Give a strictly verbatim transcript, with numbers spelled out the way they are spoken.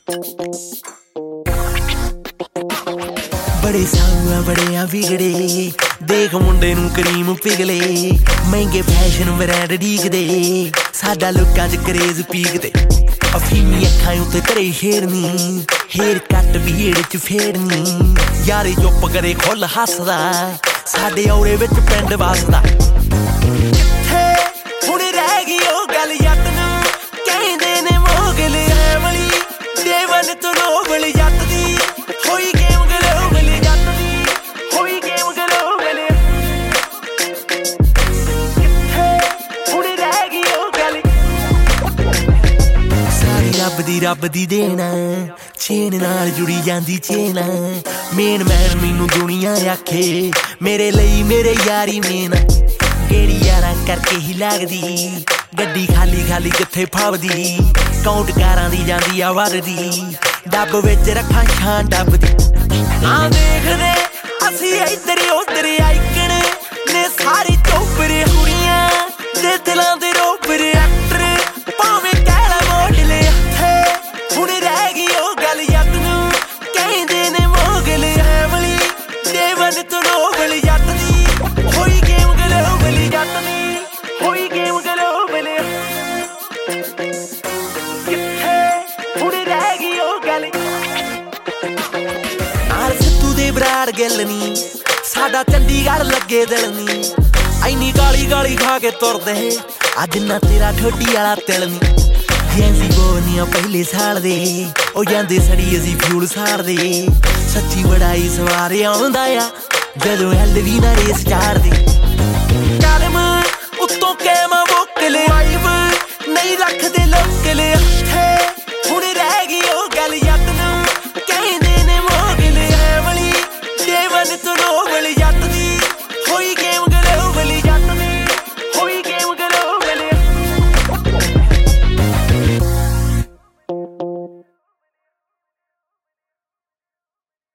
बड़े साऊआ बड़े आ बिगड़े देख मुंडे नू करीम पिघले महंगे फैशन ब्रांड डीकदे साडा लोकां च क्रेज पीकदे अफीमी अखां उत्ते करे शेरनी हेयर कट बीड़ च फेरनी यारे चुप करे खुल हसदा साडे औरे विच पिंड वसदा कित्थे हुण रह गई ओ गल जट नू कहंदे ने मोगल ऐवली देवन तो नोबल जट दी होई गेम ग्लोबल जट दी होई गेम ग्लोबल कित्थे हुण रह गई ओ गल सारी रब दी रब दी देना चेन नाल जुड़ी जांदी चेन मेन मैन मैनू दुनिया आखे मेरे लई मेरे यारी मेन केड़ी यारां करके ही लगदी गड्डी खाली खाली कित्थे फवदी काउंट कारां दी जांदी आ वरदी डब विच रखां शान डब दी आ देखदे असी इधर उधर आइकण ने सारी चोपरे हुड़ियां ते दिलां दे रोपर एक्टर भावें कहला मॉडल हत्थे हुण रह गई ओ गल जट नू कहंदे ने मोगल ऐवली देवन तो नोबल जट दी होई गेम ग्लोबल जट दी होई गेम ग्लोबल कित्थे हुण रह गई ओ गल नाल सिद्धू दे बराड़ गिल नी साडा चंडीगढ़ लगे दिल नी इन्नी गाली गाली खा के तुरदे अज ना तेरा ठोडी वाला तिल नी जैसी बोनियां पहले साल दे ओ जांदे सड़ी असी फ्यूल साड़ दे सच्ची बड़ाई सवार आउंदा आ जदों एल वी ना रेस चाड़ दे